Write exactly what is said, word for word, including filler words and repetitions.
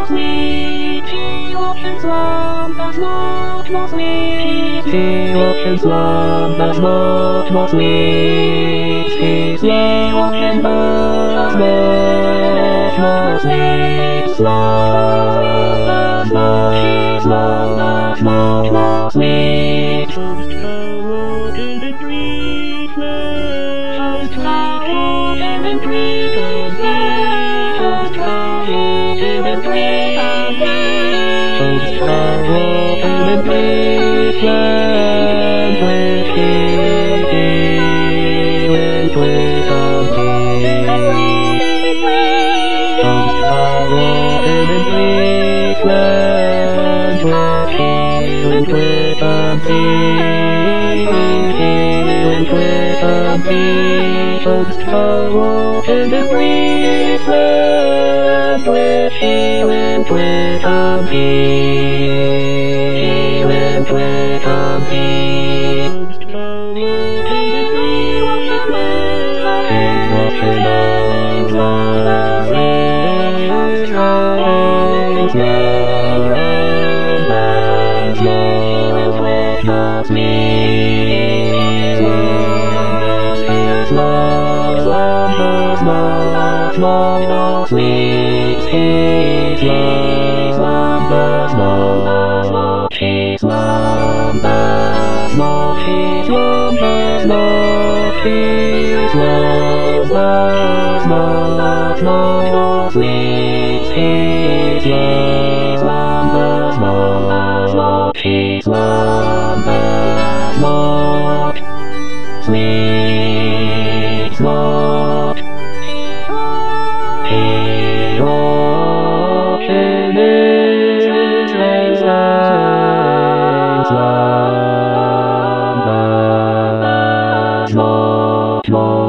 sweet. She watches love that's much more sweet. She watches love that's much more sweet. She watches love that's much more sweet. Love, love, love that's much more sweet. Just go in the tree, just go in the tree, just go in the tree, just go in the tree, land with thee, with with of thee. Just go in the tree, land with thee, with with of thee, with with of thee. Just go in the tree, land with thee, with with of thee, with with of thee. Just go in the tree, watching love, watching love, love, rain, rain, love, love, love, loves me. Love, love, love, love, love, sweet, sweet, love, love, love, love, she's love, love, love, she's love, love, she's love, love, love, love, sweet, sweet, love, love, love, love, she's love, love, sweet, love. He watches his love, love, love, love.